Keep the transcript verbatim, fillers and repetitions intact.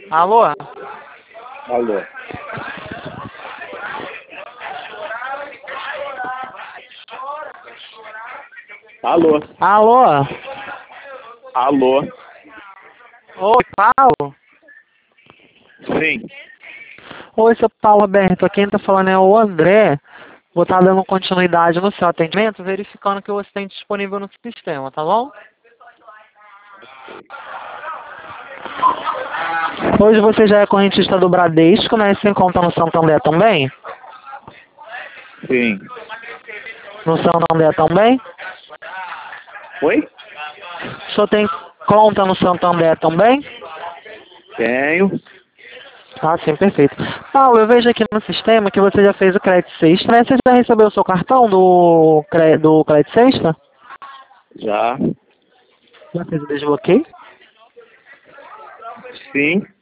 Alô? Alô. Alô. Alô? Alô. Oi, Paulo? Sim. Oi, seu Paulo Roberto. Quem tá falando é o André. Vou estar dando continuidade no seu atendimento, verificando que você tem disponível no sistema, tá bom? Hoje você já é correntista do Bradesco, né? Se encontra no Santander também? Sim. No Santander também? Oi? O senhor tem conta no Santander também? Tenho. Ah, sim, perfeito. Paulo, eu vejo aqui no sistema que você já fez o crédito sexta, né? Você já recebeu o seu cartão do, cre... do crédito sexta? Já. Já fez o desbloqueio? Sim.